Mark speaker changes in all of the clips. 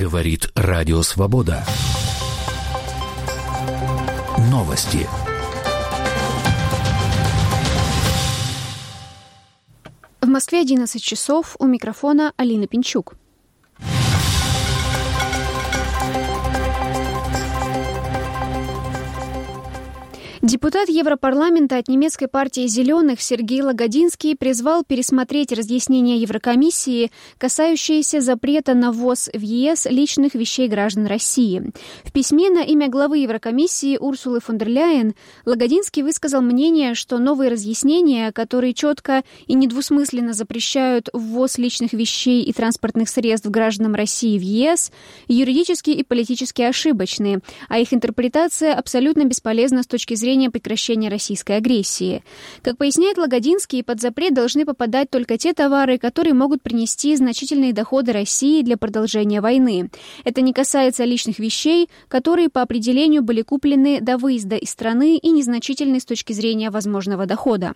Speaker 1: Говорит Радио Свобода. Новости.
Speaker 2: В Москве 11 часов. У микрофона Алина Пинчук. Депутат Европарламента от немецкой партии «Зеленых» Сергей Лагодинский призвал пересмотреть разъяснения Еврокомиссии, касающиеся запрета на ввоз в ЕС личных вещей граждан России. В письме на имя главы Еврокомиссии Урсулы фон дер Ляйен Лагодинский высказал мнение, что новые разъяснения, которые четко и недвусмысленно запрещают ввоз личных вещей и транспортных средств гражданам России в ЕС, юридически и политически ошибочны, а их интерпретация абсолютно бесполезна с точки зрения прекращения российской агрессии. Как поясняет Лагодинский, под запрет должны попадать только те товары, которые могут принести значительные доходы России для продолжения войны. Это не касается личных вещей, которые по определению были куплены до выезда из страны и незначительны с точки зрения возможного дохода.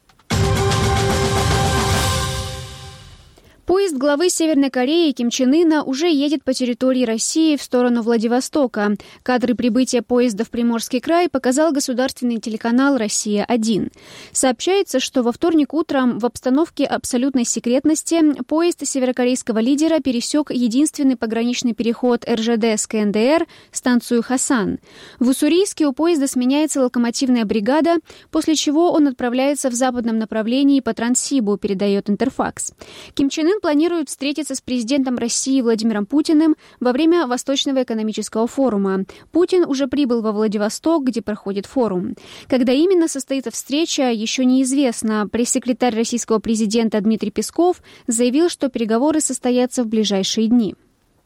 Speaker 2: Поезд главы Северной Кореи Ким Чен Ына уже едет по территории России в сторону Владивостока. Кадры прибытия поезда в Приморский край показал государственный телеканал «Россия-1». Сообщается, что во вторник утром в обстановке абсолютной секретности поезд северокорейского лидера пересек единственный пограничный переход РЖД с КНДР, станцию Хасан. В Уссурийске у поезда сменяется локомотивная бригада, после чего он отправляется в западном направлении по Транссибу, передает Интерфакс. Ким Чен Ын планирует встретиться с президентом России Владимиром Путиным во время Восточного экономического форума. Путин уже прибыл во Владивосток, где проходит форум. Когда именно состоится встреча, еще неизвестно. Пресс-секретарь российского президента Дмитрий Песков заявил, что переговоры состоятся в ближайшие дни.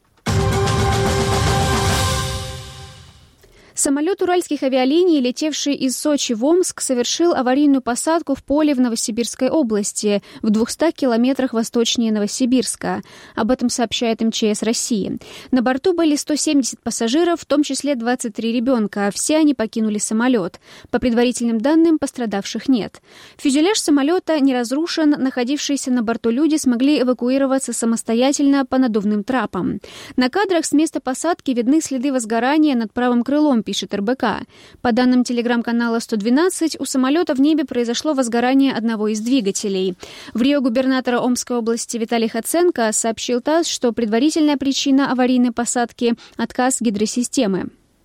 Speaker 2: Самолет уральских авиалиний, летевший из Сочи в Омск, совершил аварийную посадку в поле в Новосибирской области, в 200 километрах восточнее Новосибирска. Об этом сообщает МЧС России. На борту были 170 пассажиров, в том числе 23 ребенка. Все они покинули самолет. По предварительным данным, пострадавших нет. Фюзеляж самолета не разрушен, находившиеся на борту люди смогли эвакуироваться самостоятельно по надувным трапам. На кадрах с места посадки видны следы возгорания над правым крылом, пишет РБК. По данным телеграм-канала 112, у самолета в небе произошло возгорание одного из двигателей. В РИО губернатора Омской области Виталий Хоценко сообщил ТАСС, что предварительная причина аварийной посадки – отказ гидросистемы.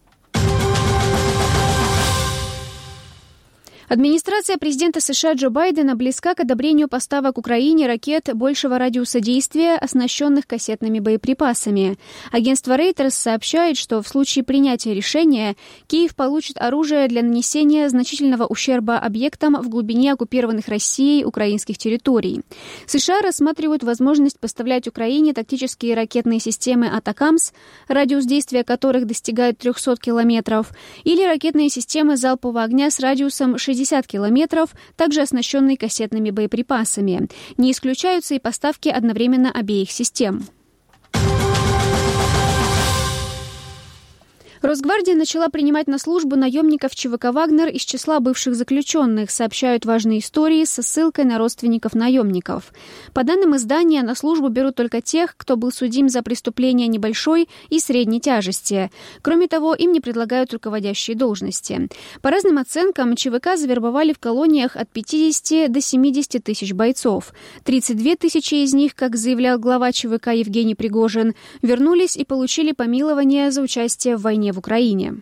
Speaker 2: Администрация президента США Джо Байдена близка к одобрению поставок Украине ракет большего радиуса действия, оснащенных кассетными боеприпасами. Агентство Reuters сообщает, что в случае принятия решения Киев получит оружие для нанесения значительного ущерба объектам в глубине оккупированных Россией украинских территорий. США рассматривают возможность поставлять Украине тактические ракетные системы «Атакамс», радиус действия которых достигает 300 километров, или ракетные системы залпового огня с радиусом 60 километров, также оснащенные кассетными боеприпасами. Не исключаются и поставки одновременно обеих систем. Росгвардия начала принимать на службу наемников ЧВК «Вагнер» из числа бывших заключенных, сообщают важные истории со ссылкой на родственников наемников. По данным издания, на службу берут только тех, кто был судим за преступления небольшой и средней тяжести. Кроме того, им не предлагают руководящие должности. По разным оценкам, ЧВК завербовали в колониях от 50 до 70 тысяч бойцов. 32 тысячи из них, как заявлял глава ЧВК Евгений Пригожин, вернулись и получили помилование за участие в войне в Украине.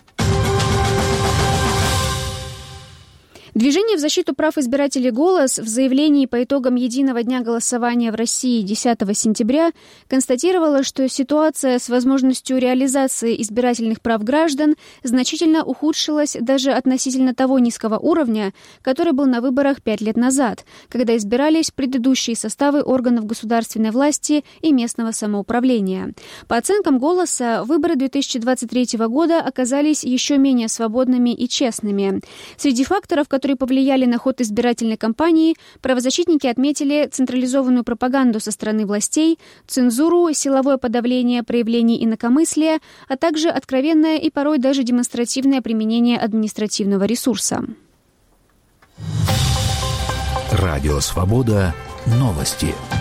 Speaker 2: Движение в защиту прав избирателей «Голос» в заявлении по итогам единого дня голосования в России 10 сентября констатировало, что ситуация с возможностью реализации избирательных прав граждан значительно ухудшилась даже относительно того низкого уровня, который был на выборах 5 лет назад, когда избирались предыдущие составы органов государственной власти и местного самоуправления. По оценкам «Голоса», выборы 2023 года оказались еще менее свободными и честными. Среди факторов, которые повлияли на ход избирательной кампании, правозащитники отметили централизованную пропаганду со стороны властей, цензуру, силовое подавление проявлений инакомыслия, а также откровенное и порой даже демонстративное применение административного ресурса.
Speaker 1: Радио «Свобода». Новости.